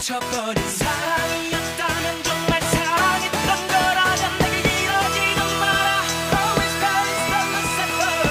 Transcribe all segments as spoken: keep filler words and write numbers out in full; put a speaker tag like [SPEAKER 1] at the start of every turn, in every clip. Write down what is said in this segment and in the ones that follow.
[SPEAKER 1] 멈춰버린 사랑이었다면 정말 사랑했던 거라면 내게 이러지는 마라. Always Paris from Lucifer.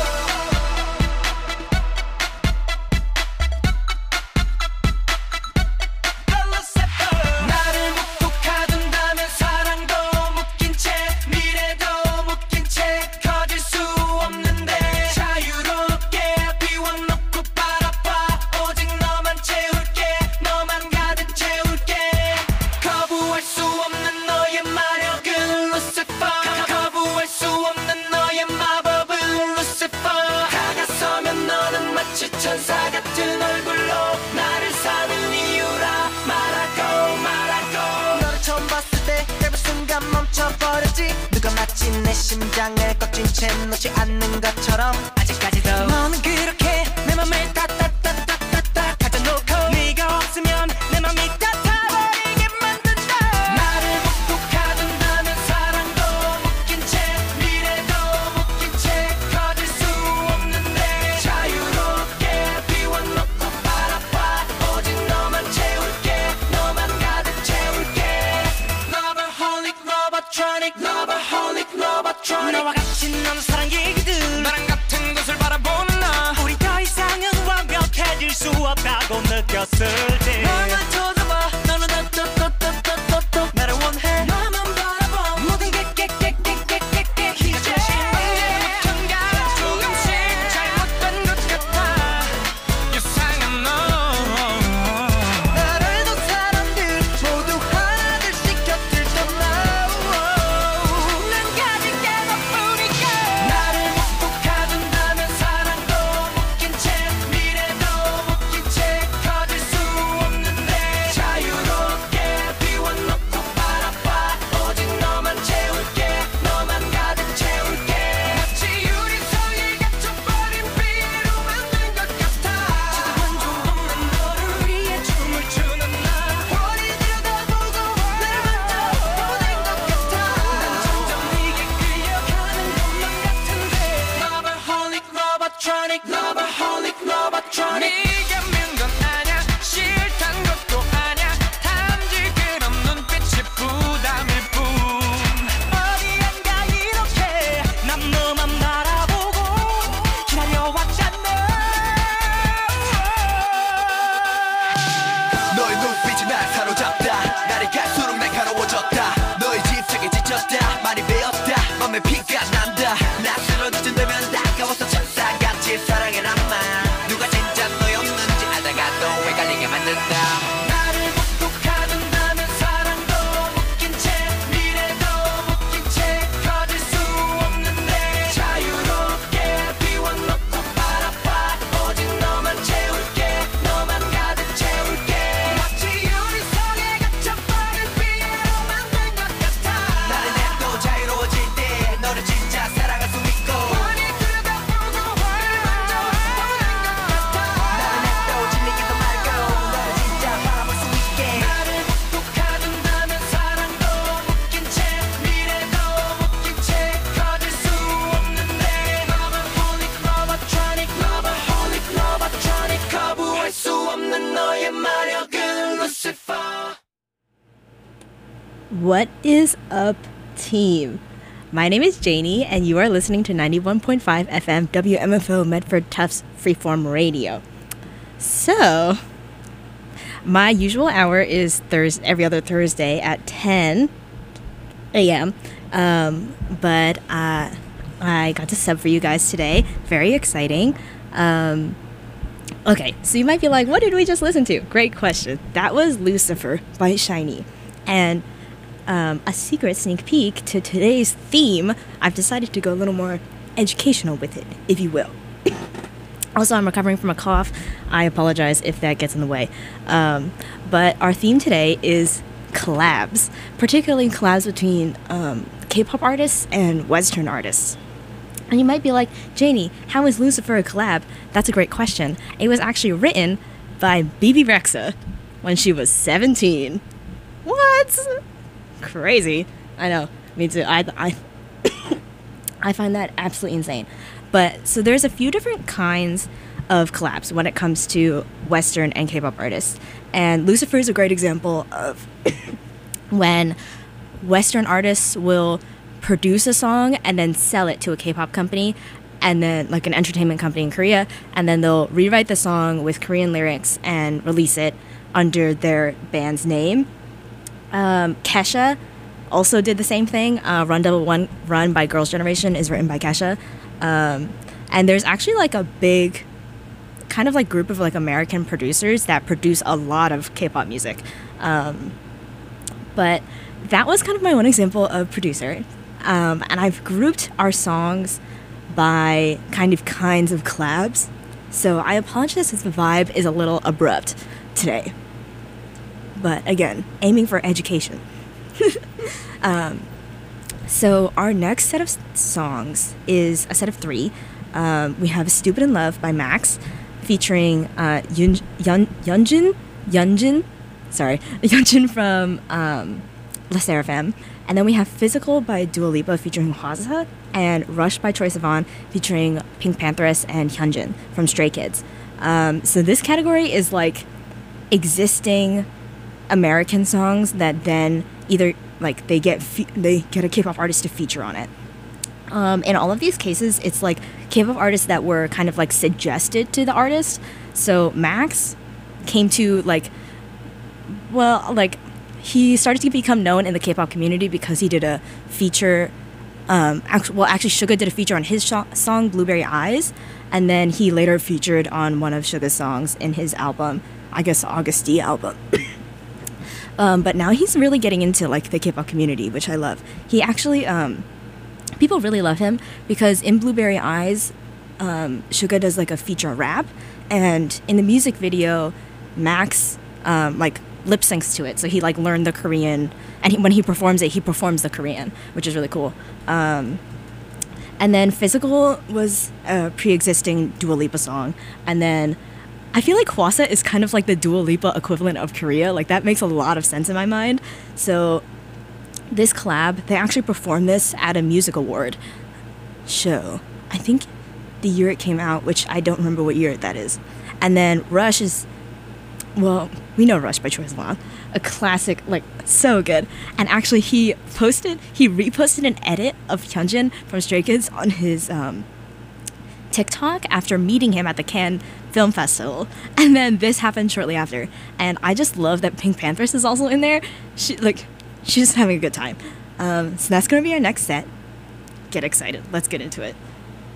[SPEAKER 1] Lucifer. 나를 묵묵하둔다면 사랑도 묶인 채 미래도 묶인 채 커질 수 없는데 자유롭게 비워놓고 바라봐. 오직 너만 채울게 너만 가득 채울게. 거부할 수 없는 너의 마력은 Lucifer. 거부할 수 없는 너의 마법은 Lucifer. 다가서면 너는 마치 천사 같은 얼굴로 나를 사는 이유라 말하고 말하고. 너를 처음 봤을 때 짧은 순간 멈춰버렸지. 누가 마치 내 심장을 꺾인 채 놓지 않는 것처럼 아직까지도 너는 그렇게 내 맘을 따따따따따따 가져놓고 네가 없으면 내 맘이 따타버리게 만든다. 나를 묵묵하둔다면 사랑도 묶인 채 미래도 묶인 채 커질 수 없는데 자유롭게 비워놓고 바라봐. 오직 너만 채울게 너만 가득 채울게. Loverholic, Lovertronic, Loverholic, Lovertronic. 너와 같이 나눈 사랑 얘기들 나랑 같은 곳을 바라보는 나. 우리 더 이상은 완벽해질 수 없다고 느꼈을 때 너만 쳐다봐. 너는 또또또또또또 나를 원해. 너만 바라봐. 모든 게 깨깨깨깨깨깨 이제부턴가 조금씩 잘못된 것 같아. 이상한 너. 나를 둔 사람들 모두 하나둘씩 곁을 떠나. 난 가진 게 너뿐이야. 나를 묵묵하둔다면 사랑도 묶인 채 미래도 묶인 채 커질 수 없는데 자유롭게 비워놓고 바라봐. 오직 너만 채울게 너만 가득 채울게. 마치 유리창에 갇혀버린 비로 만든 것 같아. 지금은 좀 없는 너를 위해 춤을 추는 나. 훤히 들여다보고 날 만져보낸 것 같아. 난 점점 네게 끌려가는 것만 같은데. Loverholic, Lovertronic, Loverholic, Lovertronic. 네가 민 건 아냐 싫단 것도 아냐. 단지 그런 눈빛이 부담일 뿐. 어디 안 가 이렇게 난 너만 바라보고 기다려왔잖아.
[SPEAKER 2] 너의 눈빛이 날 사로잡다. 나를 갈수록 날카로워졌다. 너의 집착에 지쳤다. 많이 배웠다. 맘에 피가 난다. 나 쓰러진다면 다가와서 천사같이 사랑해 남아. 누가 진짜 너였는지 알다가도 헷갈리게 만든다.
[SPEAKER 1] 나를 묵묵하둔다면 사랑도 묶인 채 미래도 묶인 채 커질 수 없는데 자유롭게 비워놓고 바라봐. 오직 너만 채울게 너만 가득 채울게. 마치 유리창에 갇혀버린 비로 만든 것 같아.
[SPEAKER 2] 나를 내도 자유로워질 때 너를 진짜 사랑할 수 있고.
[SPEAKER 1] 훤히 들여다보고 날 만져보낸 것 같아.
[SPEAKER 2] 나를 내도 질리기도 말고 너를 진짜 바라볼 수 있게.
[SPEAKER 1] 나를 묵묵하둔다면 사랑도 묶인 채 미래도 묶인 채 커질 수 없는데 Loverholic, Lovertronic, Loverholic, Lovertronic. 거부할 수 없는 너의 마력은 Lucifer.
[SPEAKER 3] What is up, team? My name is Janie, and you are listening to ninety-one point five F M W M F O Medford Tufts Freeform Radio. So, my usual hour is Thurs every other Thursday at ten a m. Um, but uh, I got to sub for you guys today. Very exciting. Um, okay, so you might be like, what did we just listen to? Great question. That was Lucifer by Shiny. And um, a secret sneak peek to today's theme, I've decided to go a little more educational with it, if you will. Also, I'm recovering from a cough. I apologize if that gets in the way. Um, but our theme today is collabs, particularly collabs between um, K-pop artists and Western artists. And you might be like, Janie, how is Lucifer a collab? That's a great question. It was actually written by Bebe Rexha when she was seventeen. What? Crazy. I know. Me too. I, I, I find that absolutely insane. But so there's a few different kinds of collabs when it comes to Western and K-pop artists. And Lucifer is a great example of when Western artists will produce a song and then sell it to a K-pop company, and then like an entertainment company in Korea, and then they'll rewrite the song with Korean lyrics and release it under their band's name. Um, Kesha also did the same thing. Uh, Run Double One Run by Girls' Generation is written by Kesha. Um, and there's actually like a big kind of like group of like American producers that produce a lot of K-pop music. Um, but that was kind of my one example of producer. Um, and I've grouped our songs by kind of kinds of collabs. So I apologize if the vibe is a little abrupt today. But again, aiming for education. um, so our next set of s- songs is a set of three. Um, we have Stupid in Love by Max, featuring uh, Yun, Yun, Yunjin, Yunjin, sorry, Yunjin from um, La Seraphim. And then we have Physical by Dua Lipa featuring Hwaza, and Rush by Troye Sivan featuring Pink Pantheress and Hyunjin from Stray Kids. Um, so this category is like existing American songs that then either like they get fe- they get a K-pop artist to feature on it. Um, in all of these cases, it's like K-pop artists that were kind of like suggested to the artist. So Max came to like, well, like he started to become known in the K-pop community because he did a feature. Um, actually, well, actually, Suga did a feature on his sh- song "Blueberry Eyes," and then he later featured on one of Suga's songs in his album, I guess August D album. um, but now he's really getting into like the K-pop community, which I love. He actually, um, people really love him because in "Blueberry Eyes," um, Suga does like a feature rap, and in the music video, Max um, like lip syncs to it. So he like learned the Korean, and he, when he performs it, he performs the Korean, which is really cool. Um, and then Physical was a pre-existing Dua Lipa song. And then I feel like Hwasa is kind of like the Dua Lipa equivalent of Korea. Like that makes a lot of sense in my mind. So this collab, they actually performed this at a music award show. I think the year it came out, which I don't remember what year that is. And then Rush is, well, we know Rush by Troye Sivan, a classic, like, so good. And actually, he posted, he reposted an edit of Hyunjin from Stray Kids on his um, TikTok after meeting him at the Cannes Film Festival. And then this happened shortly after. And I just love that Pink Pantheress is also in there. She, like, she's just having a good time. Um, so that's going to be our next set. Get excited. Let's get into it.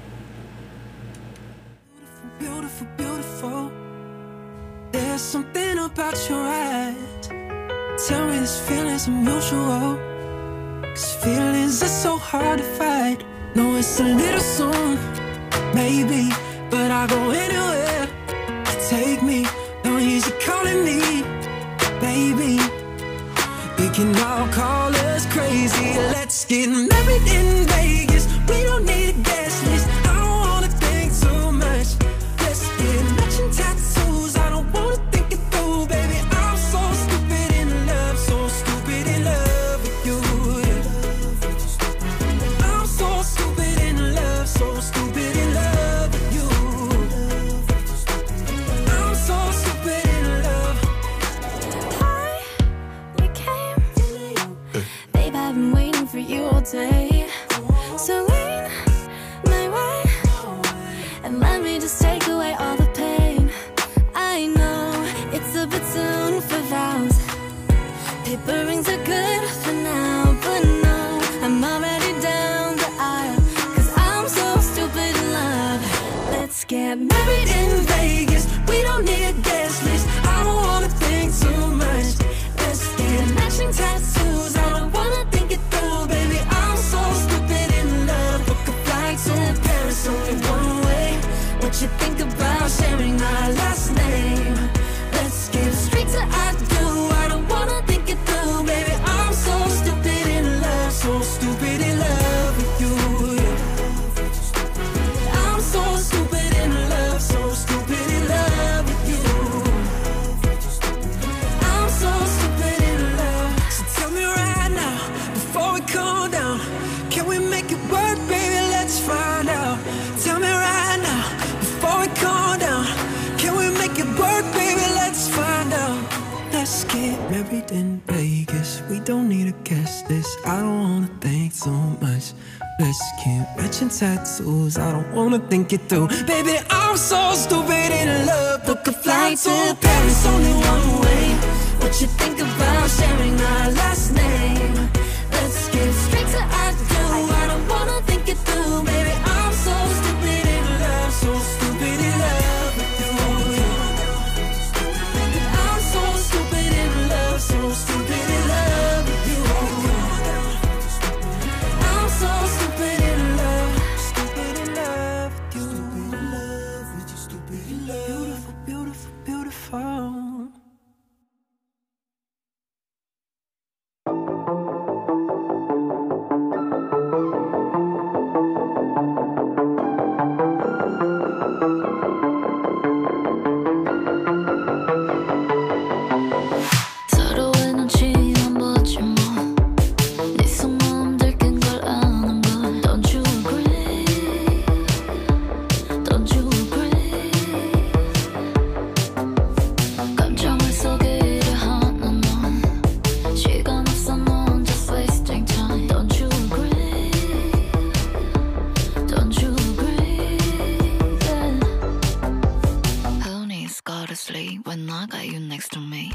[SPEAKER 1] Beautiful, beautiful. There's something about your eyes. Tell me this feeling's unusual. Cause feelings are so hard to fight. No, it's a little soon, maybe, but I'll go anywhere to take me. No easy calling me, baby. We can all call us crazy. Let's get married in Vegas. We don't need a guest list. I don't wanna think too much. Let's get matching tattoos. I don't wanna think it through, baby. I'm so stupid in love, so stupid in love with you. I'm so stupid in love, so stupid in love with you. I'm so stupid in love.
[SPEAKER 4] Hi, we came. Babe, I've been waiting for you all day. So lean my way and let me just take away all the pain. I know it's a bit soon for vows. Paper rings are good for now, but no, I'm already down the aisle. Cause I'm so stupid in love. Let's get married in Vegas. We don't need a guest list. I don't wanna think too much. Let's get matching tattoos. I don't wanna think it through, baby. I'm so stupid in love. Book a flight to Paris, only one way. What you think about sharing our last name? Let's get straight to I do. I don't wanna think it through, baby. I'm
[SPEAKER 1] buried in Vegas. We don't need to guess this. I don't wanna think so much. Let's keep matching tattoos. I don't wanna think it through. Baby, I'm so stupid in love. Book a flight to Paris, only one way. What you think about sharing our last name? Let's get straight to I do. I don't wanna think it through. Baby, I'm so stupid in love. So stupid in love with you. I'm so stupid in love. So stupid in love with you. I'm so stupid in love. Stupid in love with you. Stupid in love with you. Stupid in love. Beautiful, beautiful, beautiful.
[SPEAKER 5] When I got you next to me.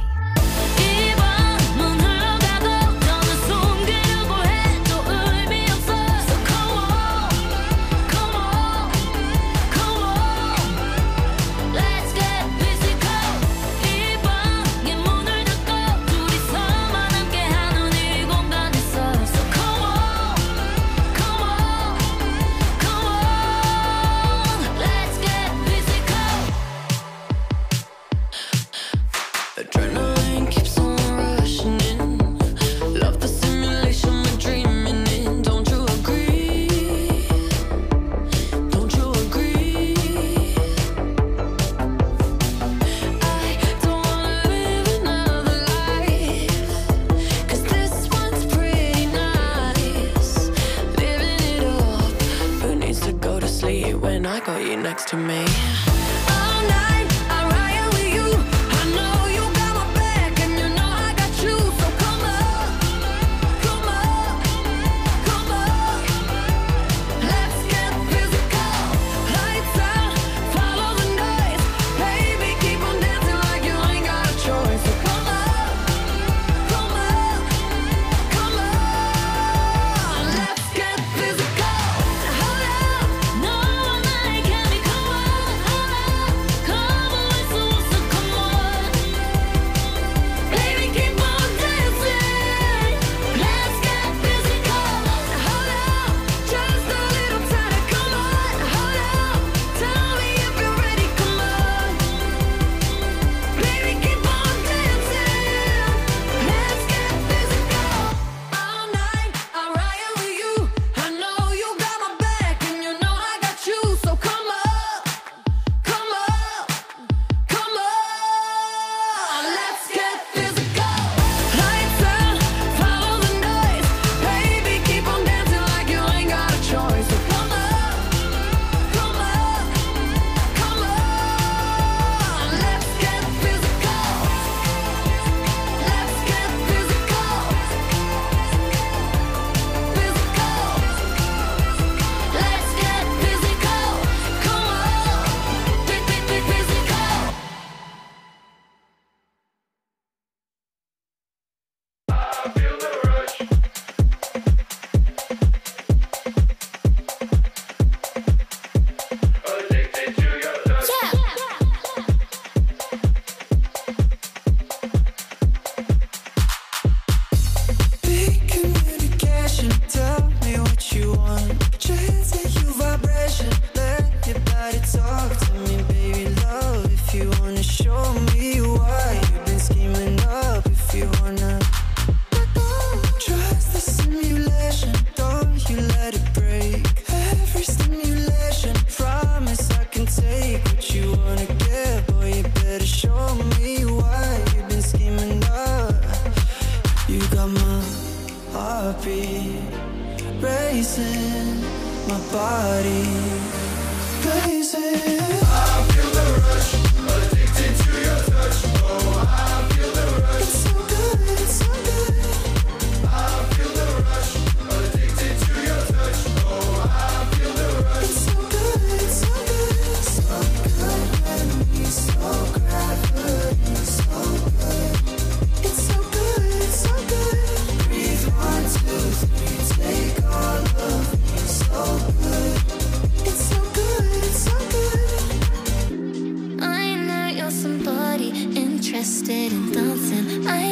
[SPEAKER 6] Next to me.
[SPEAKER 1] racing, my body blazing. I feel the rush, addicted to your touch. Oh, I feel the rush. It's so good.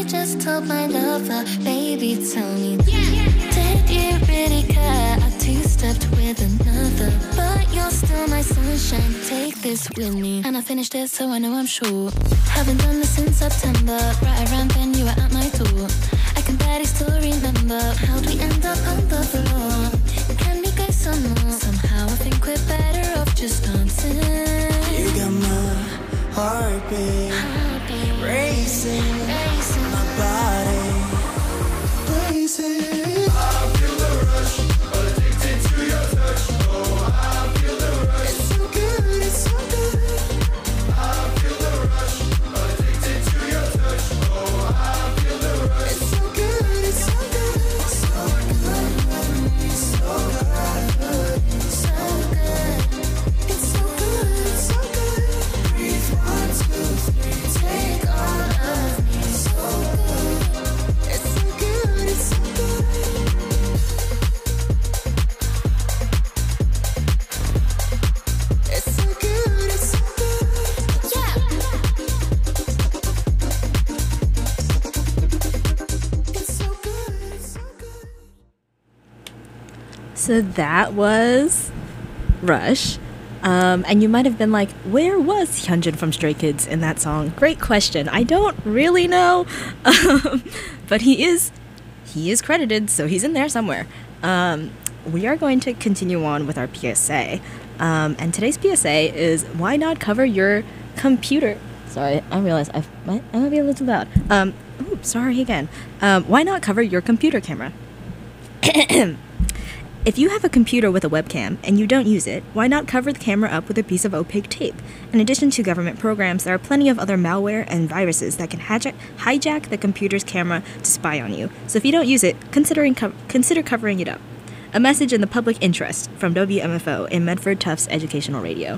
[SPEAKER 4] I just told my lover, baby, tell me, did you really care? I two-stepped with another, but you're still my sunshine. Take this with me, and I finished it, so I know I'm sure. Haven't done this since September. Right around then, you were at my door. I can barely still remember how'd we end up on the floor. Can we go some more? Somehow I think we're better off just dancing.
[SPEAKER 1] You got my heartbeat,
[SPEAKER 4] Heartbeat
[SPEAKER 1] racing,
[SPEAKER 4] racing.
[SPEAKER 1] my body blazing. It's so good, it's so good. It's so good, it's so good. So good, so good, so good. It's so good, it's so good. Breathe one, two, three, take all of me. So good, it's so good, it's so good. It's so good, it's so good. It's so good, it's so good.
[SPEAKER 3] So that was Rush. Um, and you might have been like, where was Hyunjin from Stray Kids in that song? Great question. I don't really know. Um, but he is he is credited, so he's in there somewhere. Um, we are going to continue on with our P S A. Um, and today's P S A is why not cover your computer? Sorry, I realize I've, I might be a little too loud. Um, oops, sorry again. Um, why not cover your computer camera? If you have a computer with a webcam and you don't use it, why not cover the camera up with a piece of opaque tape? In addition to government programs, there are plenty of other malware and viruses that can hijack, hijack the computer's camera to spy on you. So if you don't use it, considering co- consider covering it up. A message in the public interest from W M F O in Medford Tufts Educational Radio.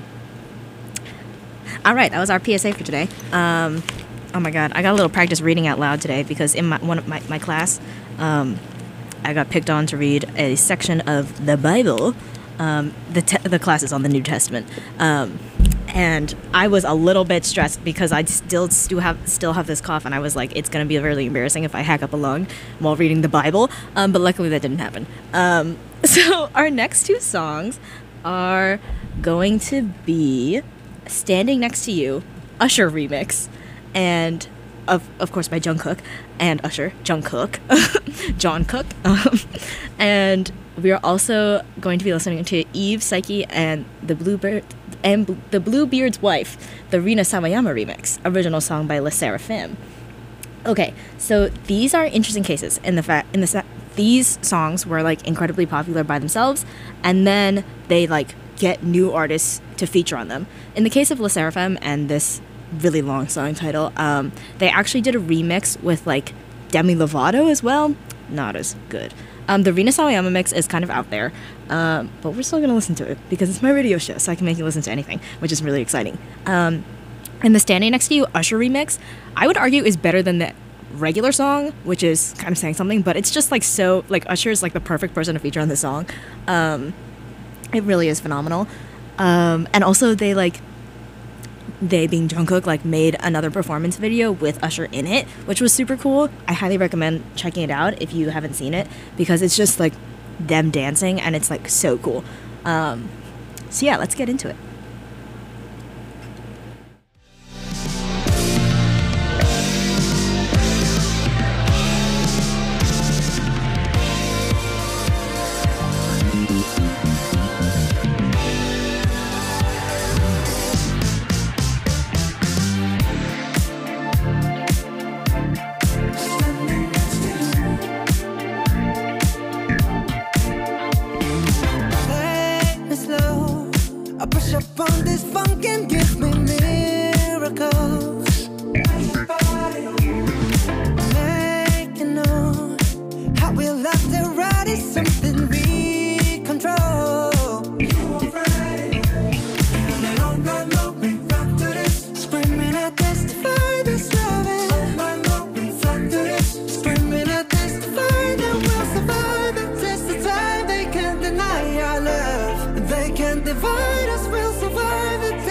[SPEAKER 3] All right, that was our P S A for today. Um, oh my God, I got a little practice reading out loud today because in my one of my, my class, um, I got picked on to read a section of the Bible. Um, the te- the class is on the New Testament, um, and I was a little bit stressed because I still still have still have this cough, and I was like, it's gonna be really embarrassing if I hack up a lung while reading the Bible. Um, but luckily that didn't happen. Um, so our next two songs are going to be "Standing Next to You," Usher remix, and of of course by Jungkook and Usher, Jungkook, John Cook, um, and we are also going to be listening to Eve, Psyche, and the Bluebird and B- the Bluebeard's Wife, the Rina Sawayama remix, original song by Le Seraphim. Okay, so these are interesting cases in the fact in the sa- these songs were like incredibly popular by themselves, and then they like get new artists to feature on them. In the case of Le Seraphim and this really long song title, um, they actually did a remix with like Demi Lovato as well. Not as good. Um, the Rina Sawayama mix is kind of out there, um, but we're still gonna listen to it because it's my radio show, so I can make you listen to anything, which is really exciting. Um, and the Standing Next to You Usher remix, I would argue is better than the regular song, which is kind of saying something, but it's just like so, like Usher is like the perfect person to feature on this song. Um, it really is phenomenal. Um, and also they like, they being Jungkook like made another performance video with Usher in it, which was super cool. I highly recommend checking it out if you haven't seen it, because it's just like them dancing and it's like so cool. Um, so yeah, let's get into it.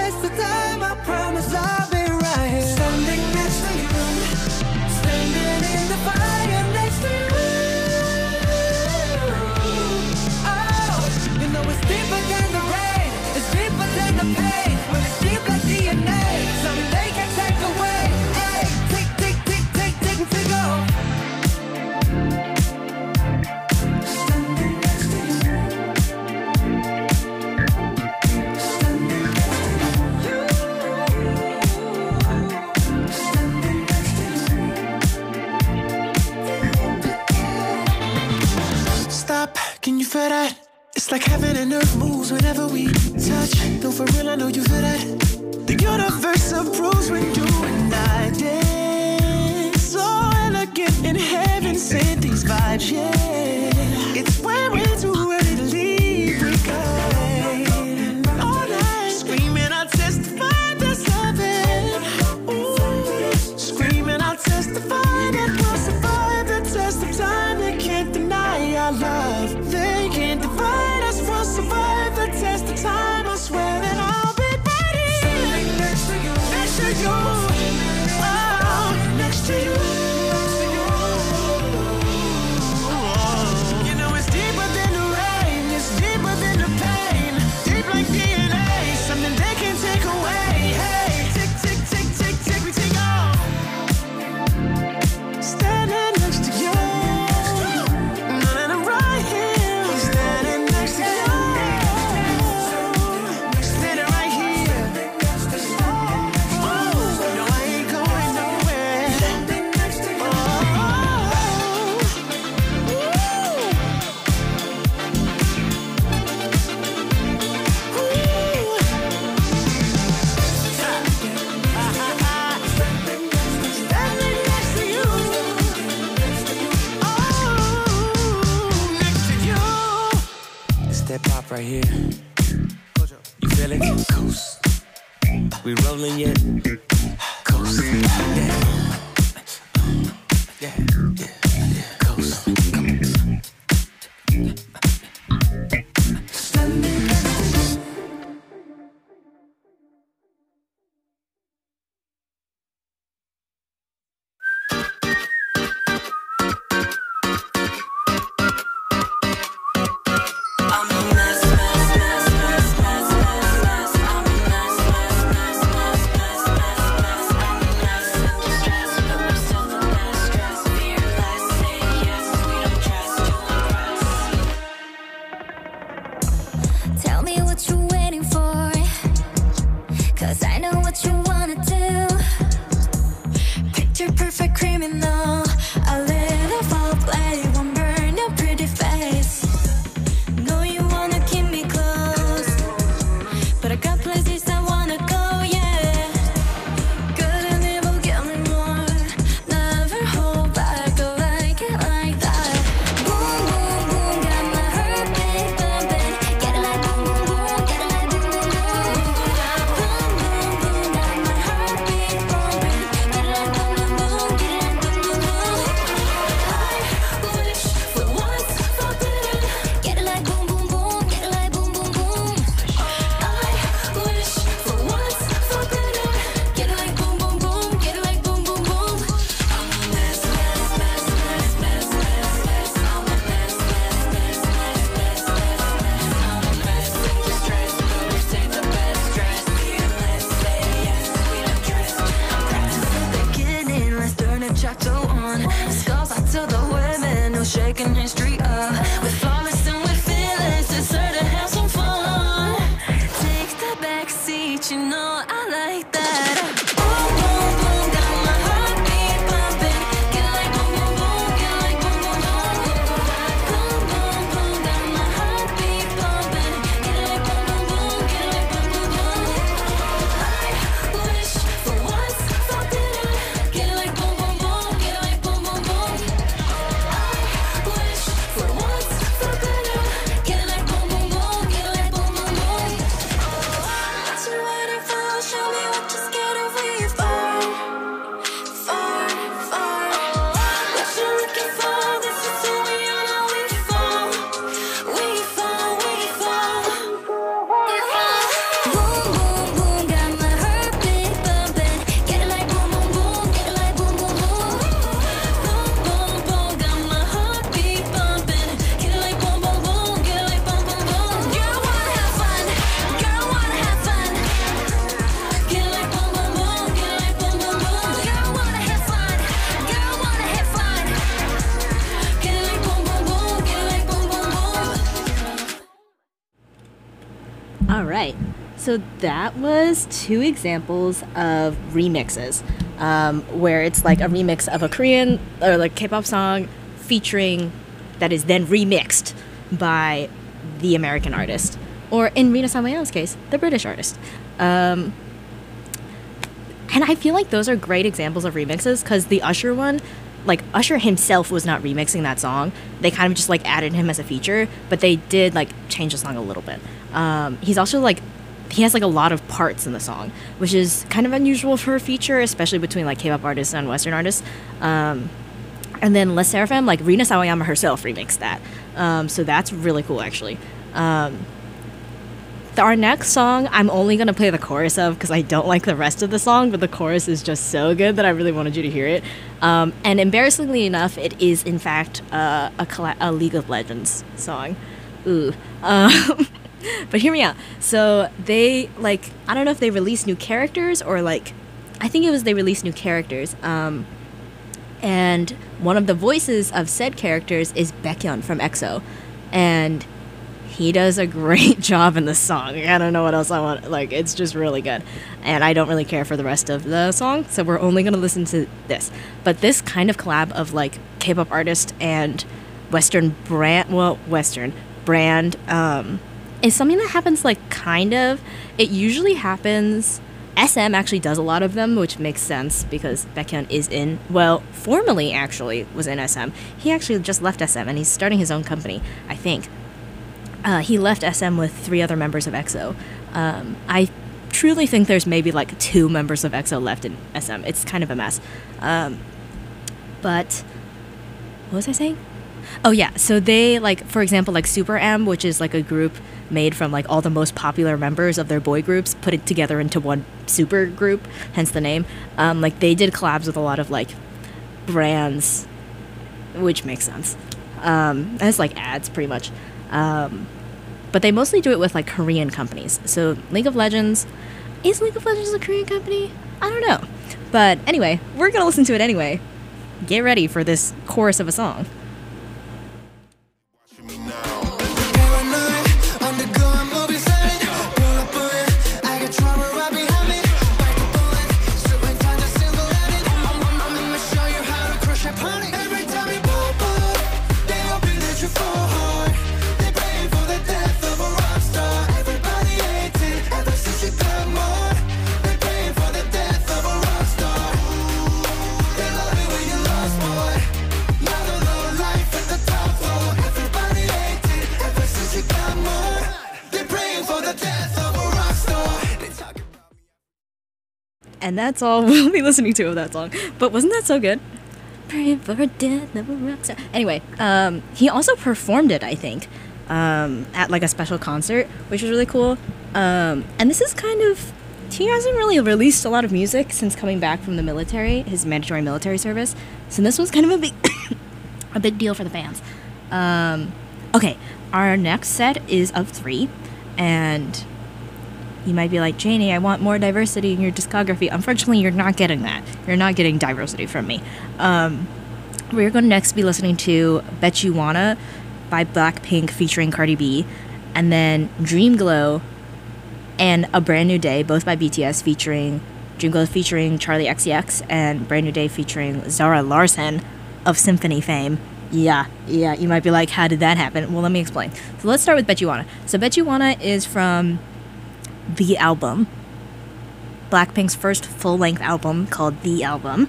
[SPEAKER 1] Standing next to you, standing Can you feel that? It's like heaven and earth moves whenever we touch. Though for real, I know you feel that. The universe approves when you and I dance. So elegant in heaven, sent these vibes, yeah. It's when we're too ready to leave, we go all night, screaming, I'll testify that's heaven. Ooh, screaming, I'll testify that we'll survive the test of time. They can't deny our love. They can't divide us. We'll survive the test of time. I swear that I'll be ready. Standing next to you, next to you, oh, next to you. You know it's deeper than the rain. It's deeper than the pain. Deep like D N A, something they can't take away. Hey, tick, tick, tick, tick, tick, we take off. Standing next to you. And I'm right here. Standing next to you. Standing right here. Oh, no, I ain't going nowhere. Oh, standing next to you. Oh, next to you.
[SPEAKER 7] It's that pop right here. You feel it? Coast. We rolling yet? Coast. Yeah. Yeah. Yeah. Coast. Come on.
[SPEAKER 6] I'm a mess, mess, mess, mess, mess, mess, mess. I'm a mess, mess, mess, mess, mess, mess, mess. I'm a mess, stress, but we're still the best. Stress, fearless, say yes. We don't dress to impress.
[SPEAKER 4] Tell me what you're waiting for, 'cause I know what you wanna do. Picture perfect criminal, a little foreplay, one burn your pretty face. Know you wanna keep me close, but I got places I wanna go, yeah. Good and evil, get me more. Never hold back, I like it like that. Boom, boom, boom, got my heartbeat bumping. Get it like boom, boom, boom, get it like boom, boom, boom. Boom, boom, boom, got my heartbeat bumping. Get it like boom, boom, boom, get it like boom, boom, boom. I wish for once forbidden. Get it like boom, boom, boom, get it like boom, boom, boom. I wish for once forbidden. Get it like boom, boom, boom, get it like boom, boom, boom. I'm a mess, mess, mess, mess, mess, mess, mess. I'm a mess, mess, mess, mess, mess, mess, mess. I'm a mess, just stress, but we stay the best. Stress, fearless, say yes, we don't dress. Practice the beginning, let's turn a chapter one. Scars out to the women, no shaking history up. We're flawless and we're fearless, it's certain to have some fun. Take the back seat, you know I like that. Boom, boom, boom, got my heartbeat pumping. Get it like boom, boom, boom, get it like boom, boom, boom. Boom, boom, boom, got my heartbeat pumping. Get it like boom, boom, boom, get it like boom, boom, boom. I wish for once forbidden. Get it like boom, boom, boom, get it like boom, boom, boom. I wish for once forbidden. Get it like boom, boom, boom, get it like boom, boom, boom. What you waiting for? Show me what you're scared of. We far, far, far. What you looking for? This is who we are now. We fall, we fall, we fall. Boom, boom, boom, got my heartbeat bumping. Get it like boom, boom, boom, get it like boom, boom, boom. Boom, boom, boom, got my heartbeat bumping. Get it like boom, boom, boom, get it like boom, boom, boom. Girl, wanna have fun, girl, wanna have fun. Get it like boom, boom, boom, get it like boom, boom, boom. Girl, wanna have fun, girl, wanna have fun. Get it like boom, boom, boom, get it like boom, boom, boom.
[SPEAKER 3] All right. So that was two examples of remixes, um, where it's like a remix of a Korean or like K-pop song featuring that is then remixed by the American artist, or in Rina Sawayama's case, the British artist. Um, and I feel like those are great examples of remixes, because the Usher one, like Usher himself was not remixing that song. They kind of just like added him as a feature, but they did like change the song a little bit. Um, he's also like, he has like a lot of parts in the song, which is kind of unusual for a feature, especially between like K-pop artists and Western artists. Um, and then Les Seraphim, like Rina Sawayama herself remixed that. Um, so that's really cool, actually. Um, our next song, I'm only going to play the chorus of because I don't like the rest of the song, but the chorus is just so good that I really wanted you to hear it. Um, and embarrassingly enough, it is, in fact, uh, a, colla- a League of Legends song. Ooh. Um, but hear me out. So they, like, I don't know if they released new characters or, like, I think it was they released new characters. Um, and one of the voices of said characters is Baekhyun from EXO. And he does a great job in the song. I don't know what else I want. Like, it's just really good. And I don't really care for the rest of the song, so we're only going to listen to this. But this kind of collab of, like, K-pop artist and Western brand, well, Western brand, um, is something that happens, like, kind of. It usually happens... S M actually does a lot of them, which makes sense because Baekhyun is in, well, formerly actually was in S M. He actually just left S M and he's starting his own company, I think. Uh, he left S M with three other members of EXO. Um, I truly think there's maybe like two members of EXO left in S M. It's kind of a mess. Um, but, what was I saying? Oh yeah, so they, like, for example, like Super M, which is like a group made from like all the most popular members of their boy groups, put it together into one super group, hence the name. Um, like they did collabs with a lot of like brands, which makes sense. Um, and it's like ads pretty much. Um, but they mostly do it with like Korean companies. So League of Legends, is League of Legends a Korean company? I don't know. But anyway, we're gonna listen to it anyway. Get ready for this chorus of a song. And that's all we'll be listening to of that song. But wasn't that so good? Pray for a death of a rock star. Anyway, um, he also performed it, I think, um, at like a special concert, which was really cool. Um, and this is kind of, he hasn't really released a lot of music since coming back from the military, his mandatory military service. So this was kind of a big, a big deal for the fans. Um, okay, our next set is of three, and you might be like, Janie, I want more diversity in your discography. Unfortunately, you're not getting that. You're not getting diversity from me. Um, we're going to next be listening to Bet You Wanna by Blackpink featuring Cardi B, and then Dream Glow and A Brand New Day, both by B T S, featuring Dream Glow featuring Charlie X C X, and Brand New Day featuring Zara Larsson of Symphony fame. Yeah, yeah, you might be like, how did that happen? Well, let me explain. So let's start with Bet You Wanna. So Bet You Wanna is from The Album, Blackpink's first full-length album called The Album.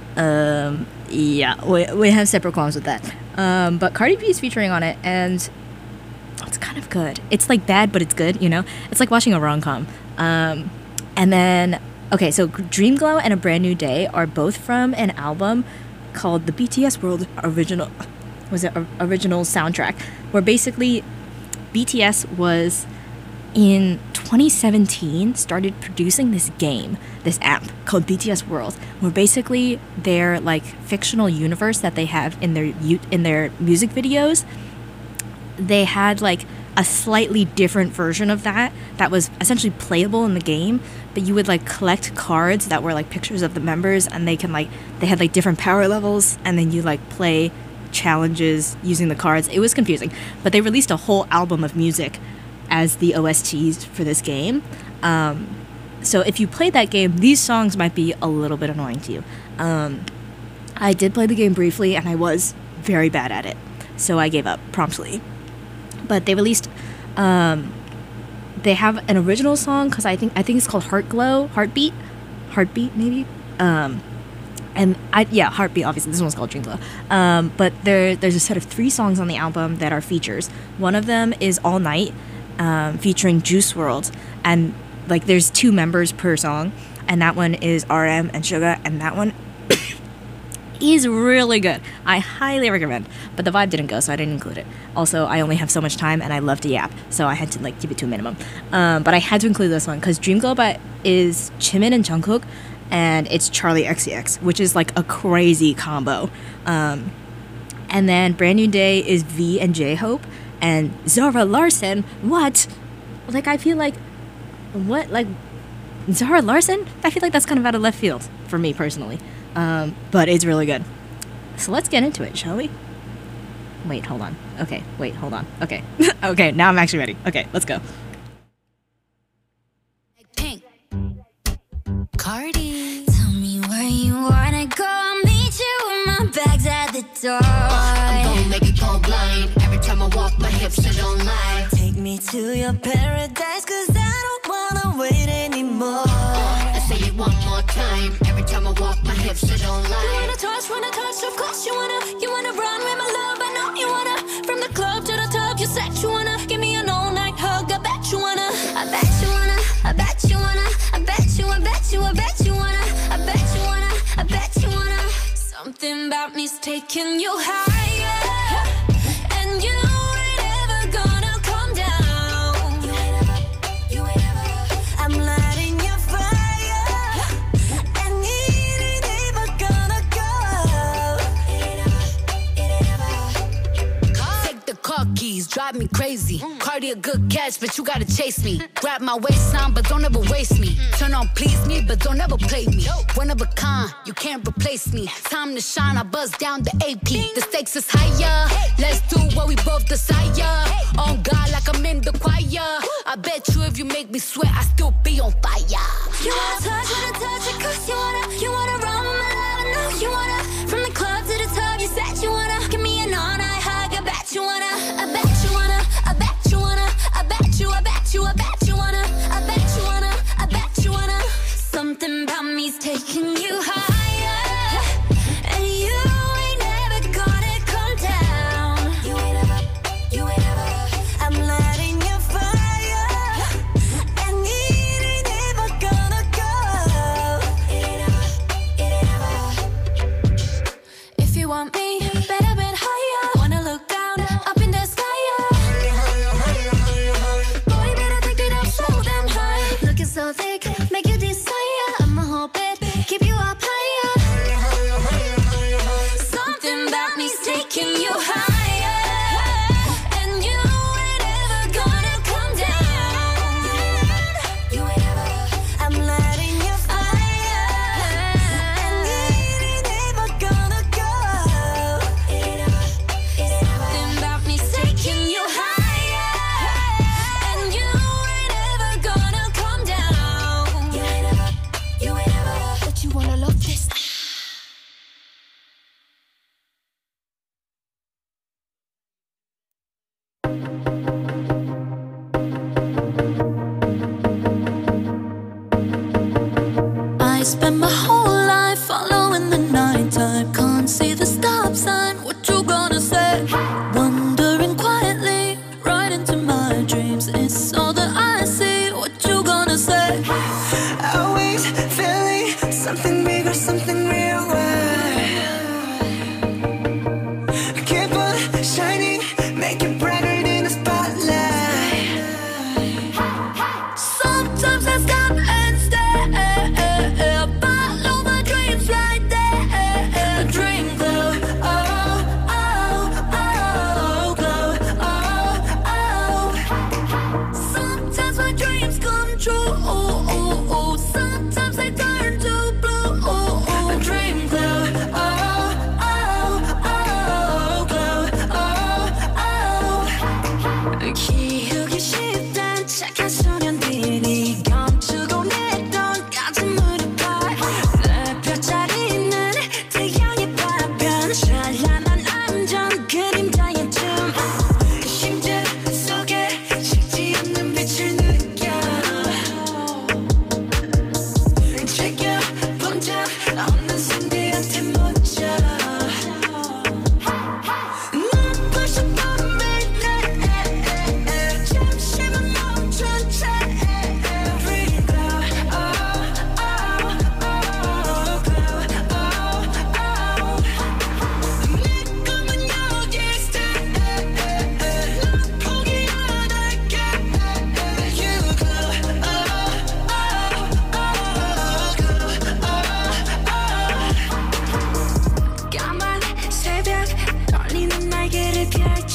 [SPEAKER 3] Um, yeah, we, we have separate qualms with that. Um, but Cardi B is featuring on it, and it's kind of good. It's like bad, but it's good, you know? It's like watching a rom-com. Um, and then, okay, so Dream Glow and A Brand New Day are both from an album called the B T S World Original, was it Original Soundtrack, where basically B T S was in twenty seventeen started producing this game, this app called B T S World, where basically their like fictional universe that they have in their in their music videos, they had like a slightly different version of that that was essentially playable in the game, but you would like collect cards that were like pictures of the members, and they can like they had like different power levels, and then you like play challenges using the cards. It was confusing, but they released a whole album of music as the O S Ts for this game. Um, so if you played that game, these songs might be a little bit annoying to you. Um, I did play the game briefly, and I was very bad at it, so I gave up promptly. but they released um, they have an original song because I think I think it's called Heart Glow, Heartbeat, Heartbeat maybe. Um, and I yeah, Heartbeat. Obviously, this one's called Dream Glow. Um, but there there's a set of three songs on the album that are features. One of them is All Night, um, featuring Juice world, and like there's two members per song, and that one is R M and Suga, and that one is really good. I highly recommend. But the vibe didn't go, so I didn't include it. Also, I only have so much time, and I love to yap, so I had to like keep it to a minimum. Um, but I had to include this one because Dream Glow by is Jimin and Jungkook, and it's Charlie X C X, which is like a crazy combo. Um, and then Brand New Day is V and J-Hope, and Zara Larsson. What? Like I feel like, what? Like Zara Larsson? I feel like that's kind of out of left field for me personally. Um, but it's really good. So let's get into it, shall we? Wait, hold on. Okay, wait, hold on. Okay. Okay, now I'm actually ready. Okay, let's go.
[SPEAKER 4] Pink. Cardi. Tell me where you wanna go. I'll meet you with my bags at the door.
[SPEAKER 8] I'm gonna make it go blind. Every time I walk, my hips they don't lie.
[SPEAKER 4] Take me to your paradise, cause I don't wanna wait anymore.
[SPEAKER 8] I say it one more time. Every time I walk, my hips they don't
[SPEAKER 4] You
[SPEAKER 8] lie.
[SPEAKER 4] wanna touch, wanna touch, of course you wanna. You wanna run with my love, I know you wanna. From the club to the top, you said you wanna. Give me an all night hug, I bet you wanna. I bet you wanna, I bet you wanna. I bet you, I bet you, I bet you wanna. I bet you wanna, I bet you wanna. Something about me's taking you higher. And you ain't ever gonna come down. You ain't ever, you ain't ever. I'm lighting your fire. And it ain't ever gonna go. It ain't ever, it ain't ever.
[SPEAKER 9] Take the car keys, drive me crazy. Cardi a good catch, but you gotta chase me. Grab my waistline, but don't ever waste me. Turn on please me, but don't ever play me. One of a kind, you can't replace me. Time to shine, I buzz down the A P. The stakes is higher. Let's do what we both desire. On God, like I'm in the choir. I bet you if you make me sweat, I still be on fire.
[SPEAKER 4] You wanna touch, wanna touch it, cause you wanna. You wanna run with my love, I know you wanna. From the club to the top, you said you wanna. Give me an all night hug, I bet you wanna. I bet you wanna, I bet you wanna. I bet you, I bet you, I bet you wanna. I bet you wanna, I bet you wanna. Something about me's taking you higher. And you ain't never gonna come down. You ain't ever, you ain't ever. I'm lighting your fire. And it ain't ever gonna go. It ain't ever, it ain't ever. If you want me, better bit higher. Wanna look down, up in the sky. Boy, better take it up so damn high. Looking so thick, make you desire. I'ma hold it, keep you up higher. Something about me's taking you higher. And you ain't ever gonna come down. You ain't ever. I'm lighting your fire. And it ain't ever gonna go. It ain't ever, it ain't ever. Something about me's taking you higher. And you ain't ever gonna come down. You ain't ever, you ain't ever. But you wanna love this. I spent my whole life following the nighttime. Can't see the stop sign. What you gonna say? Wandering quietly right into my dreams. It's all that I see. What you gonna say?
[SPEAKER 1] Always feeling something bigger, something real. Keep on shining, make it brighter than the spotlight.
[SPEAKER 4] Sometimes I stop and stare, but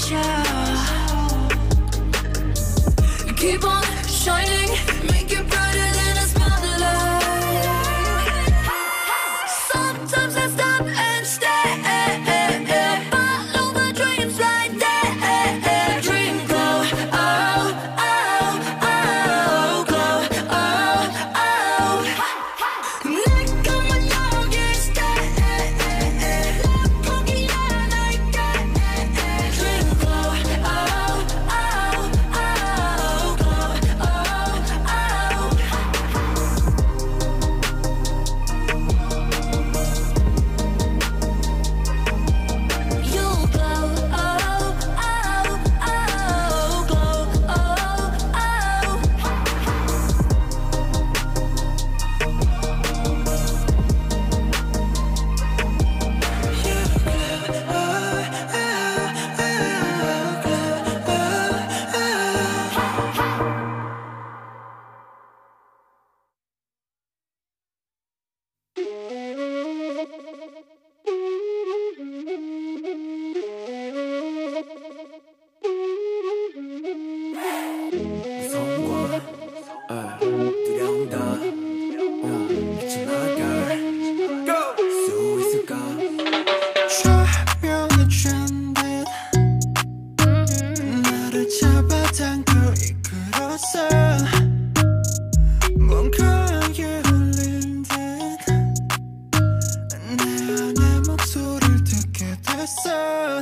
[SPEAKER 6] 비춰. You keep on shining, make it brighter than a spotlight. Sometimes I stop and stare, follow my dreams right there. Dream glow, oh, oh, oh, glow, oh, oh. 내가만 여기 stay, 포기 안 할게. Dream glow, oh, oh, oh, glow, oh, oh. You glow, oh, oh, oh, glow, oh,
[SPEAKER 7] 무서운 아, 두려운다 어, 잊지 마가 수 있을까
[SPEAKER 1] 좌명의 trendy 나를 잡아당겨 이끌었어 뭔가에 홀린 듯내 안에 목소리를 듣게 됐어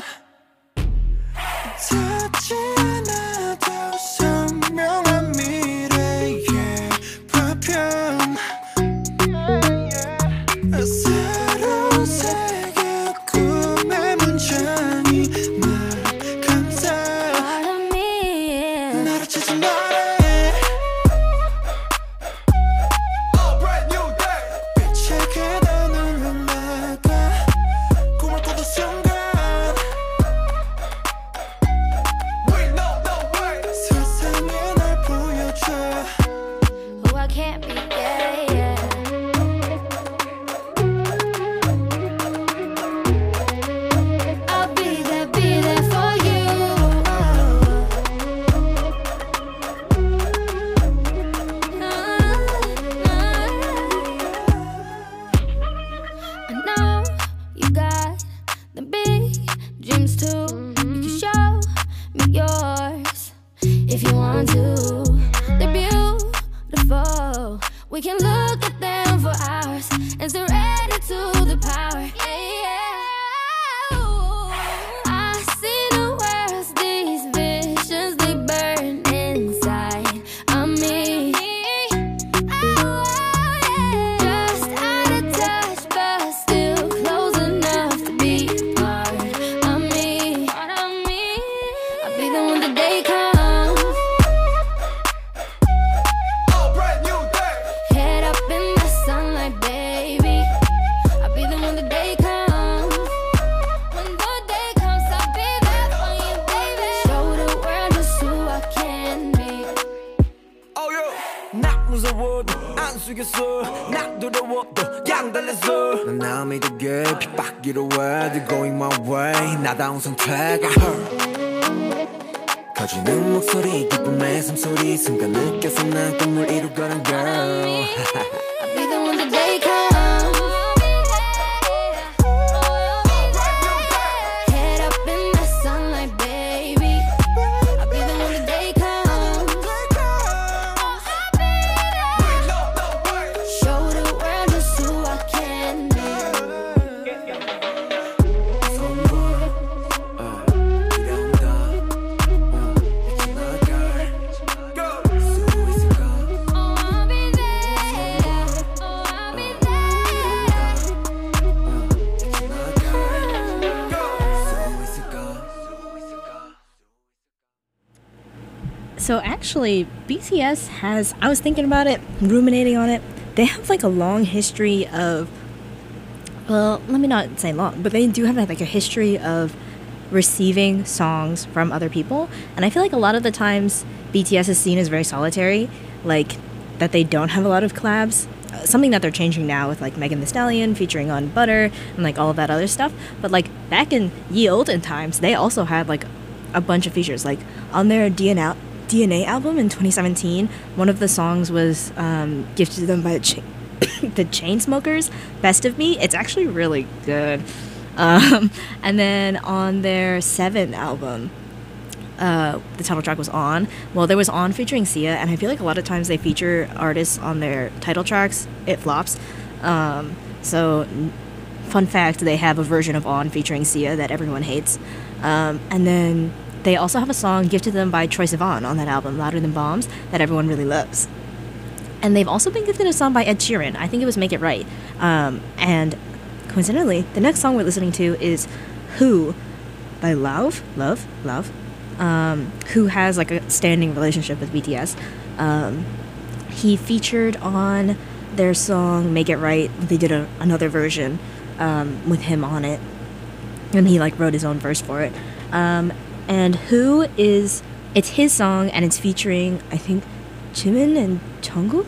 [SPEAKER 1] 닿지 않아도 선명한 미래의 파편 새로운 세계 꿈의 문장이 날 감싸 나를 찾아 말해 빛의 계단을 올라가 꿈을 꾸던 순간 세상에 날 보여줘
[SPEAKER 4] who I can't be, yeah, yeah. I'll be there, be there for you. I know you got the big dreams too. You can show me yours if you want to. They're beautiful. We can look at them for hours and stare at it to the power. Yeah, yeah. I see the worlds, these visions, they burn inside of me. Oh, yeah. Just out of touch, but still close enough to be part of me. Part of me. I'll be the one the day comes. Head up in the sunlight, baby. I'll be the one the day comes. When the day comes, I'll be there for you, baby. Show the world just who I can be.
[SPEAKER 7] 나 무서워도 안 속였어 나 두려워도 양달랬어 난 남이 되게 핍박이로 해 They're going my way 나다운 선택 I heard 커지는 목소리 기쁨의 숨소리 순간 느껴서 난 꿈을 이루거든 girl
[SPEAKER 4] I'll be the one the day comes. Head up in the sunlight, baby. I'll be the one the day comes. Show the world just who I can be.
[SPEAKER 7] 두려운다 어, 잊지 마 girl 수 있을까
[SPEAKER 4] Oh, I'll be there. Oh, I'll be there.
[SPEAKER 7] 잊지 마 girl 수 있을까
[SPEAKER 3] So actually, B T S has, I was thinking about it, ruminating on it. They have like a long history of, well, let me not say long, but they do have like a history of receiving songs from other people. And I feel like a lot of the times B T S is seen as very solitary, like that they don't have a lot of collabs. Uh, something that they're changing now with like Megan Thee Stallion featuring on Butter and like all of that other stuff. But like back in ye olden times, they also had like a bunch of features. Like on their D N A, D N A album in twenty seventeen, one of the songs was um, gifted to them by the, Cha- the Chainsmokers, Best of Me. It's actually really good. Um, and then on their seventh album, uh, the title track was On. Well, there was On featuring Sia, and I feel like a lot of times they feature artists on their title tracks, it flops. Um, so, fun fact, they have a version of On featuring Sia that everyone hates. Um, and then they also have a song gifted to them by Troye Sivan on that album, Louder Than Bombs, that everyone really loves. And they've also been gifted a song by Ed Sheeran. I think it was Make It Right. Um, and coincidentally, the next song we're listening to is Who by Lauv, Love, Love, um, who has like a standing relationship with B T S. Um, he featured on their song Make It Right. They did a, another version um, with him on it. And he like wrote his own verse for it. Um, and Who is, it's his song and it's featuring, I think, Jimin and Jungkook?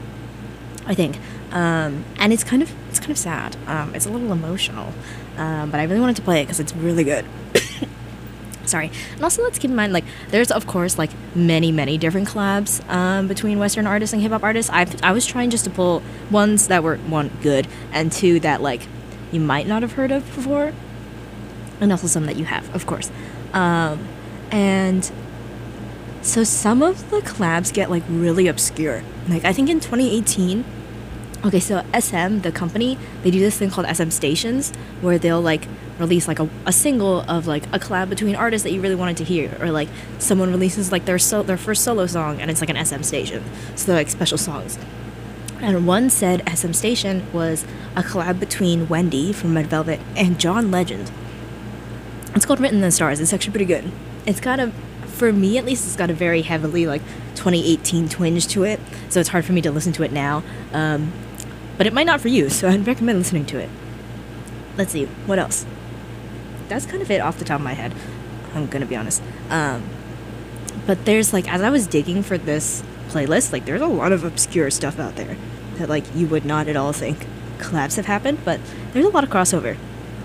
[SPEAKER 3] I think. Um, and it's kind of it's kind of sad. Um, it's a little emotional, um, but I really wanted to play it because it's really good. Sorry. And also, let's keep in mind, like, there's of course like many many different collabs um, between Western artists and hip hop artists. I I was trying just to pull ones that were, one, good, and two, that like you might not have heard of before, and also some that you have, of course. Um, and so some of the collabs get like really obscure. Like I think in twenty eighteen. Okay, so S M, the company, they do this thing called S M Stations, where they'll like release like a, a single of like a collab between artists that you really wanted to hear, or like someone releases like their so their first solo song and it's like an S M station, so they're like special songs. And one said S M Station was a collab between Wendy from Red Velvet and John Legend. It's called Written in the Stars. It's actually pretty good. It's got a, for me at least, it's got a very heavily like twenty eighteen twinge to it, so it's hard for me to listen to it now. Um, But it might not for you, so I'd recommend listening to it. Let's see, what else? That's kind of it off the top of my head, I'm gonna be honest. Um, but there's, like, as I was digging for this playlist, like, there's a lot of obscure stuff out there that, like, you would not at all think collabs have happened, but there's a lot of crossover.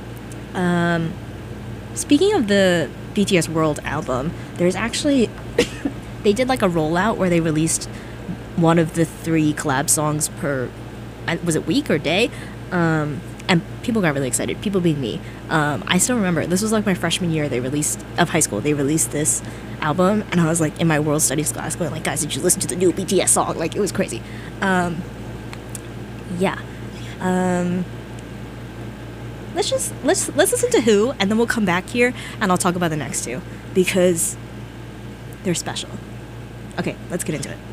[SPEAKER 3] Um, speaking of the B T S World album, there's actually, they did, like, a rollout where they released one of the three collab songs per, was it week or day? Um, and people got really excited, people being me. Um, I still remember, this was like my freshman year they released, of high school, they released this album, and I was like in my world studies class going like, guys, did you listen to the new B T S song? Like, it was crazy. Um, yeah. Um, let's just, let's, let's listen to Who, and then we'll come back here, and I'll talk about the next two, because they're special. Okay, let's get into it.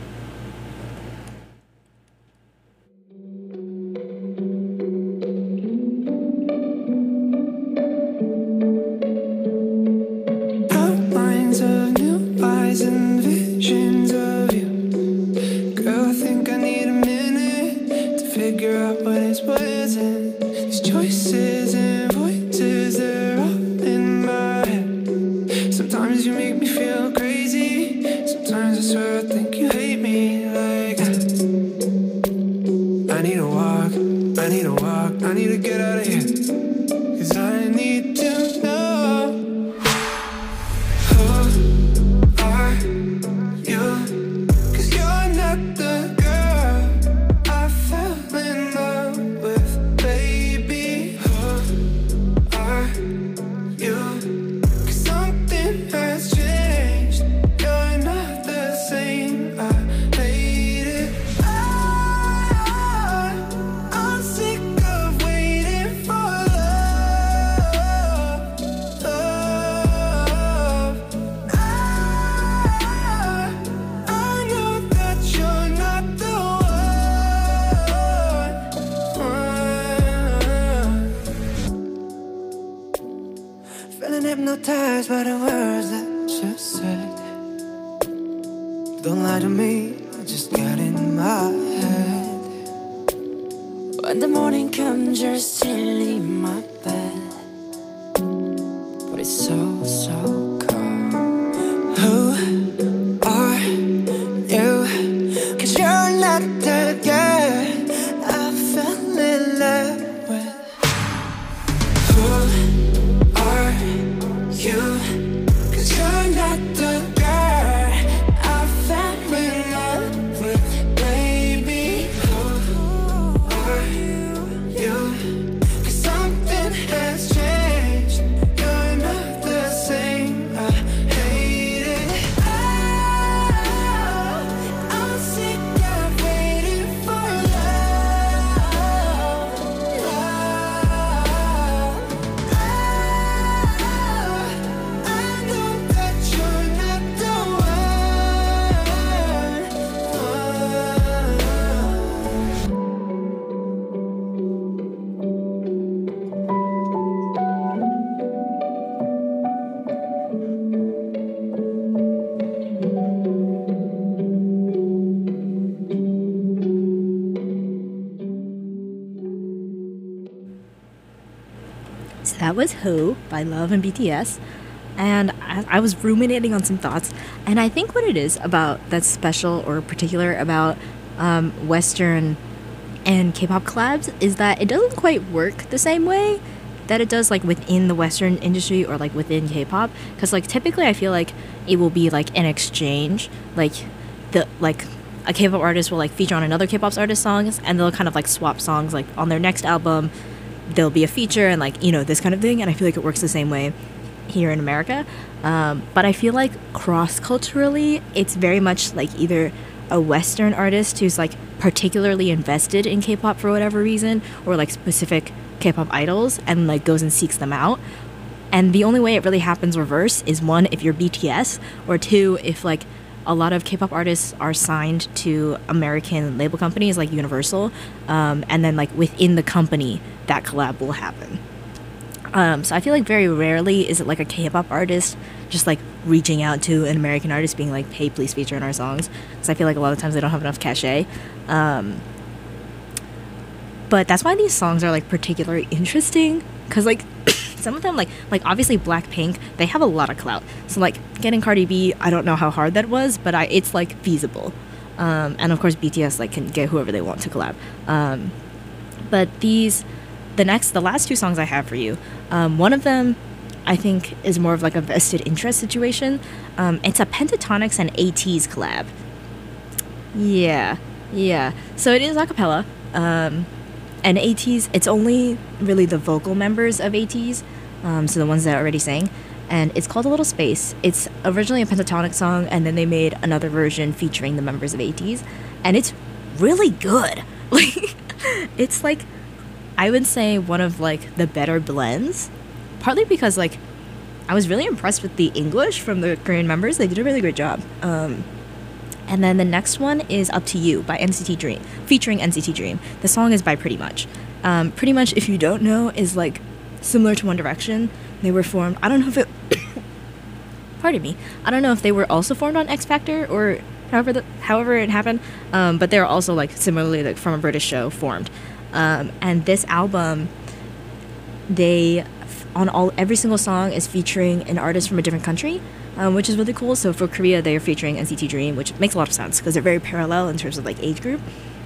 [SPEAKER 1] Hypnotized by the words that you said. Don't lie to me, I just got in my head. When the morning comes, you're still in my bed, but it's so, so cold. Who are you? Cause you're not the girl I fell in love with. Who are you? Cause you're
[SPEAKER 3] was Who by Love and B T S. And I, I was ruminating on some thoughts. And I think what it is about that's special or particular about um, Western and K-pop collabs is that it doesn't quite work the same way that it does like within the Western industry or like within K-pop. Because like typically I feel like it will be like an exchange. Like the like a K-pop artist will like feature on another K-pop artist songs, and they'll kind of like swap songs. Like on their next album, there'll be a feature and like, you know, this kind of thing. And I feel like it works the same way here in America. Um, but I feel like cross-culturally, it's very much like either a Western artist who's like particularly invested in K-pop for whatever reason, or like specific K-pop idols, and like goes and seeks them out. And the only way it really happens reverse is, one, if you're B T S, or two, if like a lot of K-pop artists are signed to American label companies like Universal, um, and then like within the company that collab will happen. Um, so I feel like very rarely is it like a K-pop artist just like reaching out to an American artist being like, hey, please feature in our songs, because I feel like a lot of times they don't have enough cachet. Um, but that's why these songs are like particularly interesting, because like some of them, like like obviously Blackpink, they have a lot of clout. So like getting Cardi B, I don't know how hard that was, but I it's like feasible. Um, and of course B T S like can get whoever they want to collab. Um, but these, the next, the last two songs I have for you, um, one of them I think is more of like a vested interest situation. Um, it's a Pentatonix and ATEEZ collab. Yeah, yeah. So it is a cappella. Um, and ATEEZ, it's only really the vocal members of ATEEZ, um, so the ones that already sang. And it's called A Little Space. It's originally a Pentatonix song, and then they made another version featuring the members of ATEEZ. And it's really good. Like, it's like, I would say one of like the better blends. Partly because like, I was really impressed with the English from the Korean members. They did a really great job. Um, and then the next one is Up to You by N C T Dream, featuring N C T Dream. The song is by Pretty Much. Um, Pretty Much, if you don't know, is like similar to One Direction. They were formed, I don't know if it, pardon me, I don't know if they were also formed on X Factor or however the, however it happened, um, but they're also like similarly like from a British show formed. Um, and this album, they, on all every single song is featuring an artist from a different country, um, which is really cool. So for Korea, they are featuring N C T Dream, which makes a lot of sense because they're very parallel in terms of like age group.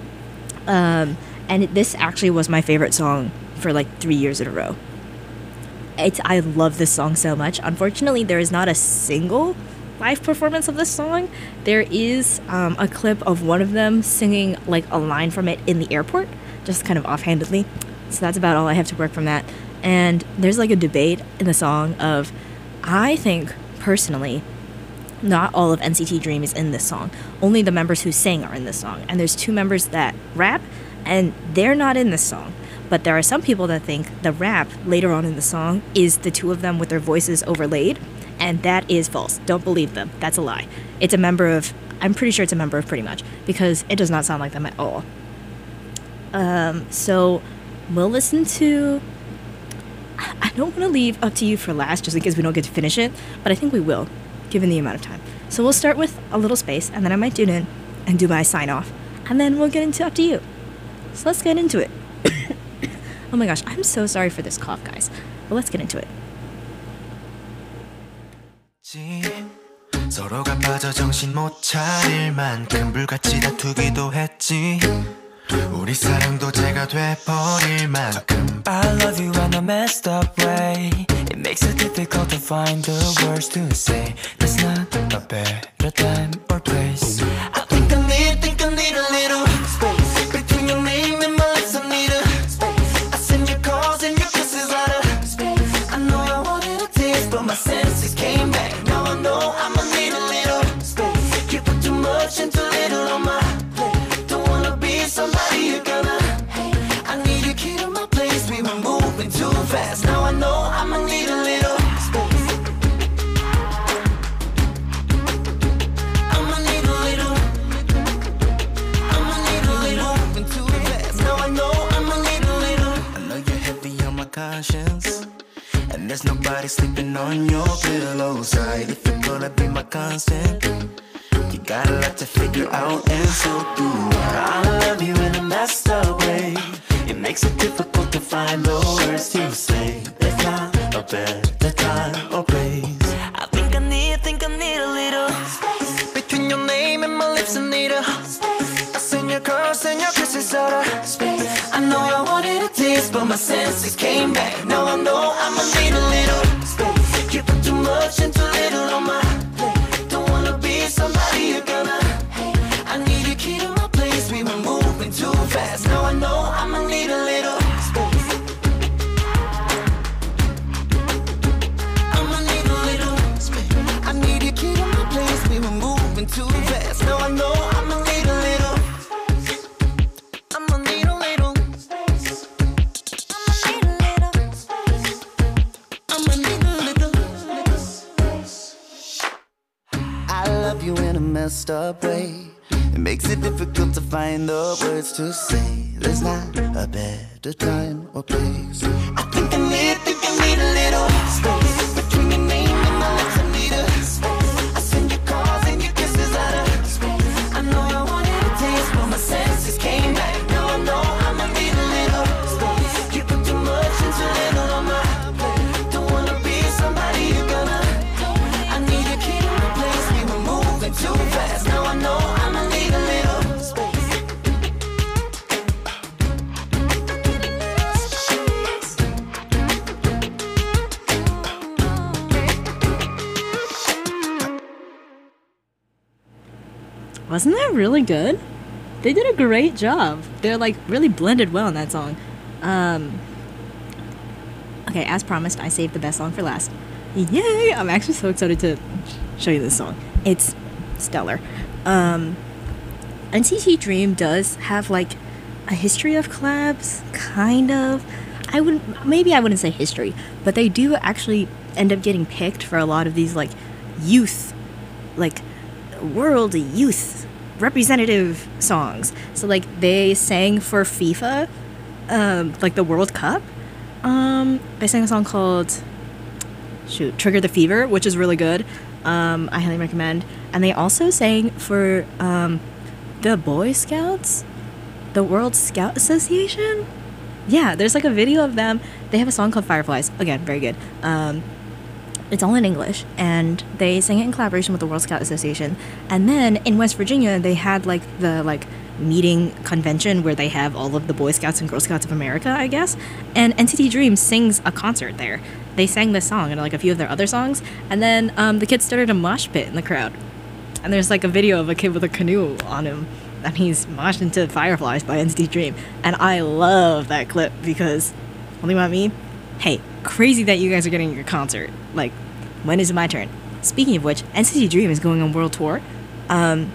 [SPEAKER 3] Um, and it, this actually was my favorite song for like three years in a row. It's I love this song so much. Unfortunately, there is not a single live performance of this song. There is um, a clip of one of them singing like a line from it in the airport, just kind of offhandedly. So that's about all I have to work from that. And there's like a debate in the song of, I think personally, not all of N C T Dream is in this song. Only the members who sang are in this song. And there's two members that rap, and they're not in this song. But there are some people that think the rap later on in the song is the two of them with their voices overlaid, and that is false. Don't believe them. That's a lie. It's a member of, I'm pretty sure it's a member of Pretty Much, because it does not sound like them at all. Um, so we'll listen to, I don't want to leave Up to You for last just in case we don't get to finish it, but I think we will, given the amount of time. So we'll start with A Little Space, and then I might tune in and do my sign off, and then we'll get into Up to You. So let's get into it. Oh my gosh, I'm so sorry for this cough, guys. But let's get into it.
[SPEAKER 10] 서로가 빠져 정신 못 차릴 만큼 불같이 다투기도 했지. 우리 사랑도 죄가 돼버릴 만큼
[SPEAKER 1] I love you in a messed up way. It makes it difficult to find the words to say. There's not a better time or place.
[SPEAKER 10] I think I need, think I need a little space between your name and my lips. I need a space. I send your calls and your kisses out of space. I know I wanted a taste, but my senses came back. Now I know I'ma need a little space. You put too much and too little on my plate. Don't wanna be somebody you're gonna hate. I need a key to my place. We were moving too fast. Now I know I'ma need a little space. I'ma need a little. I'ma need a little. Moving too fast. Now I know I'ma need a little. I know you're heavy on my conscience, and there's nobody sleeping on your pillow side. If you're gonna be my constant, you got a lot to figure out, and so do I.
[SPEAKER 1] I love you in a messed up way. It makes it difficult to find the words to say. There's not
[SPEAKER 10] a better time or place. I think I need, think I need a little space between your name and my lips. I need a I send your curls and your kisses out of space. I know I wanted a taste, but my senses came back. Now I know I'ma need a little space. You put too much and too little on my plate. Don't wanna be somebody you're gonna hate. I need a key to my place. We were moving too fast. Now I know I'ma need a little space. I'ma need a little space. I need a key to my place. We were moving too fast. Now I know I'ma need a little. I'ma need a little space. I'ma need a little space. I'ma need a little, little space. I love you in a messed up way. It makes it difficult to find the words to say. There's not a better time or place. I think I need, think I need a little space between your name and my lips. I need a space. I send your calls and your kisses out of space. I know I wanted a taste, but my senses came back. Now I know I'ma need a little space. You put too much and too little on my plate. Don't wanna be somebody you're gonna hate. I need a key to my place. We were moving too fast. Now I know I'ma need a little space.
[SPEAKER 3] Wasn't that really good? They did a great job. They're like really blended well in that song. Um, okay, as promised, I saved the best song for last. Yay! I'm actually so excited to show you this song. It's stellar. Um, N C T Dream does have like a history of collabs, kind of. I wouldn't, maybe I wouldn't say history, but they do actually end up getting picked for a lot of these like youth, like world youth representative songs. So like they sang for FIFA, um, like the World Cup. Um, they sang a song called shoot Trigger the Fever, which is really good. Um, I highly recommend. And they also sang for um, the Boy Scouts, the World Scout Association. Yeah, there's like a video of them. They have a song called Fireflies. Again, very good. Um, it's all in English, and they sang it in collaboration with the World Scout Association. And then in West Virginia, they had like the like meeting convention where they have all of the Boy Scouts and Girl Scouts of America, I guess. And N C T Dream sings a concert there. They sang this song and like a few of their other songs, and then um, the kids started a mosh pit in the crowd. And there's like a video of a kid with a canoe on him, and he's moshed into Fireflies by N C T Dream. And I love that clip because, what do you want me? Hey, crazy that you guys are getting your concert. Like, when is it my turn? Speaking of which, N C T Dream is going on world tour. Um,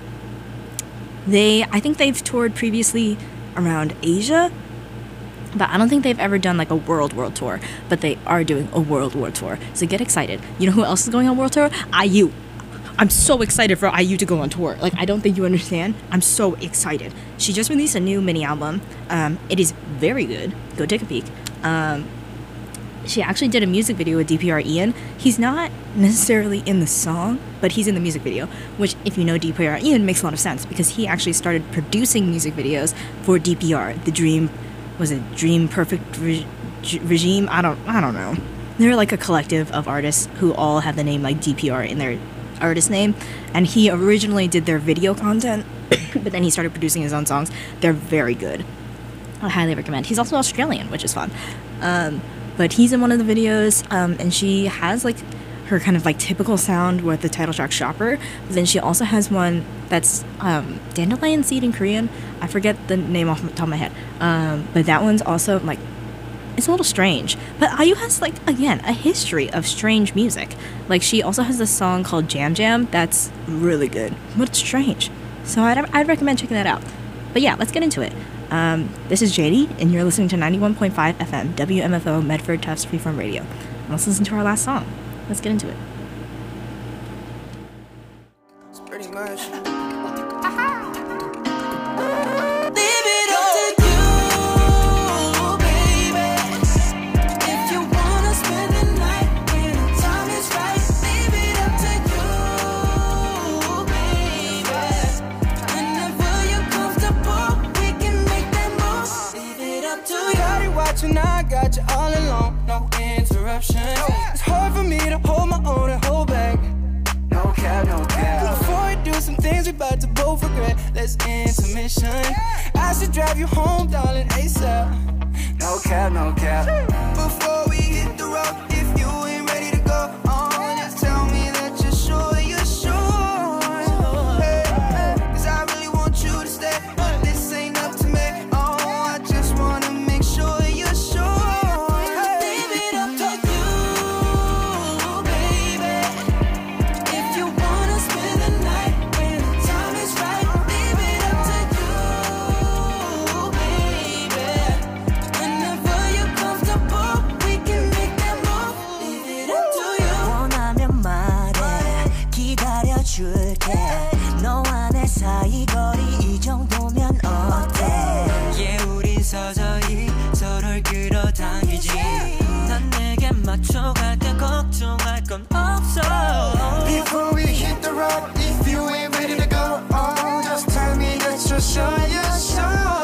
[SPEAKER 3] they, I think they've toured previously around Asia, but I don't think they've ever done like a world world tour. But they are doing a world world tour, so get excited. You know who else is going on world tour? I U. I'm so excited for I U to go on tour. Like, I don't think you understand. I'm so excited. She just released a new mini album. Um, it is very good. Go take a peek. Um, she actually did a music video with D P R Ian. He's not necessarily in the song, but he's in the music video, which, if you know D P R Ian, makes a lot of sense because he actually started producing music videos for D P R, the Dream, was it Dream Perfect Re- Regime? I don't, I don't know. They're like a collective of artists who all have the name like D P R in their artist name, and he originally did their video content, but then he started producing his own songs. They're very good. I highly recommend. He's also Australian, which is fun. Um, but he's in one of the videos, um, and she has like her kind of like typical sound with the title track Shopper. But then she also has one that's um, Dandelion Seed in Korean. I forget the name off the top of my head. Um, but that one's also like, it's a little strange. But I U has like, again, a history of strange music. Like, she also has this song called Jam Jam that's really good, but it's strange. So I'd, I'd recommend checking that out. But yeah, let's get into it. Um, this is J D, and you're listening to ninety-one point five F M, W M F O, Medford Tufts Freeform Radio. And let's listen to our last song. Let's get into it.
[SPEAKER 10] It's pretty much.
[SPEAKER 1] And I got you all alone, no interruption. less intermission. I should drive you home, darling, ASAP. No cap, no cap. Before we hit the road, if you ain't ready to go on, just tell me that you're sure, you're sure. Hey, hey. Cause I really want you to stay, but this ain't up to me. Oh, I just wanna make sure you're sure. Leave it up to you, baby. If you wanna spend the night when the time is right, leave it up to you, baby. Whenever you're comfortable, we can make that move. Leave it up to you.
[SPEAKER 11] 원하면 말해 기다려줄게 너와 내 사이 거리 이 정도면 어때
[SPEAKER 1] Yeah, 우린 서서히 서로를 끌어당기지. 난 내게 맞춰갈 때 걱정할 건 없어.
[SPEAKER 10] Before we hit the road, if you ain't ready to go on, just tell me that you're sure, you're sure.